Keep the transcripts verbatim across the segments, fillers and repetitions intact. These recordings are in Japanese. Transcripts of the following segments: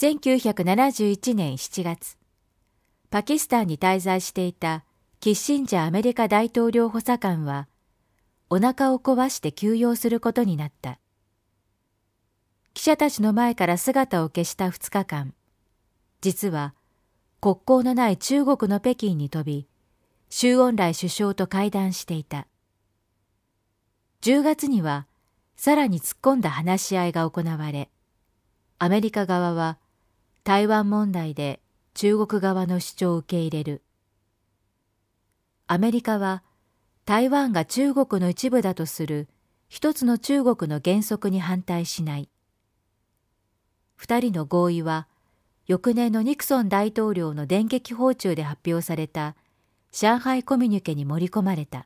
せんきゅうひゃくななじゅういちねんしちがつ、パキスタンに滞在していたキッシンジャーアメリカ大統領補佐官は、お腹を壊して休養することになった。記者たちの前から姿を消したふつかかん、実は国交のない中国の北京に飛び、周恩来首相と会談していた。じゅうがつにはさらに突っ込んだ話し合いが行われ、アメリカ側は台湾問題で中国側の主張を受け入れる。アメリカは台湾が中国の一部だとする一つの中国の原則に反対しない。二人の合意は翌年のニクソン大統領の電撃訪中で発表された上海コミュニケに盛り込まれた。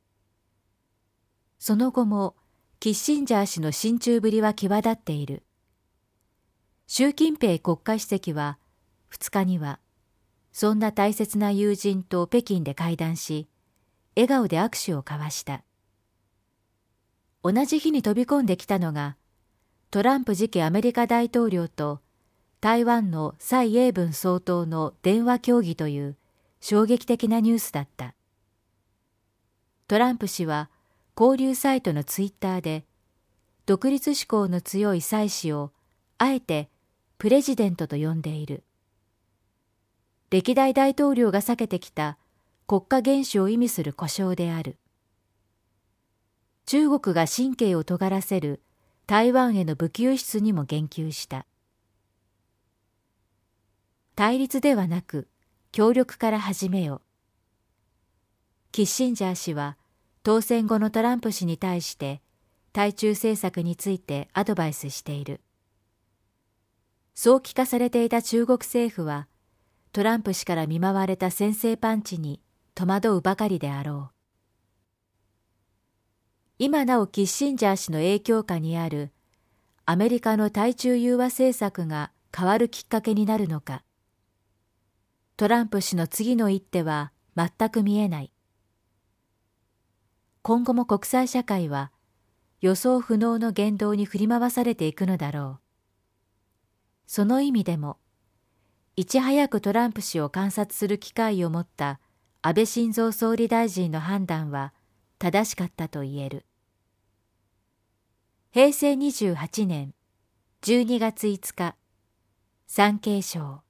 その後もキッシンジャー氏の親中ぶりは際立っている。習近平国家主席はふつかにはそんな大切な友人と北京で会談し、笑顔で握手を交わした。同じ日に飛び込んできたのがトランプ次期アメリカ大統領と台湾の蔡英文総統の電話協議という衝撃的なニュースだった。トランプ氏は交流サイトのツイッターで、独立志向の強い蔡氏をあえてプレジデントと呼んでいる。歴代大統領が避けてきた国家元首を意味する呼称である。中国が神経を尖らせる台湾への武器輸出にも言及した。対立ではなく協力から始めよ。キッシンジャー氏は当選後のトランプ氏に対して対中政策についてアドバイスしている。早期化されていた中国政府はトランプ氏から見舞われた先制パンチに戸惑うばかりであろう。今なおキッシンジャー氏の影響下にあるアメリカの対中融和政策が変わるきっかけになるのか。トランプ氏の次の一手は全く見えない。今後も国際社会は予想不能の言動に振り回されていくのだろう。その意味でも、いち早くトランプ氏を観察する機会を持った安倍晋三総理大臣の判断は正しかったと言える。へいせいにじゅうはちねんじゅうにがついつか、産経省。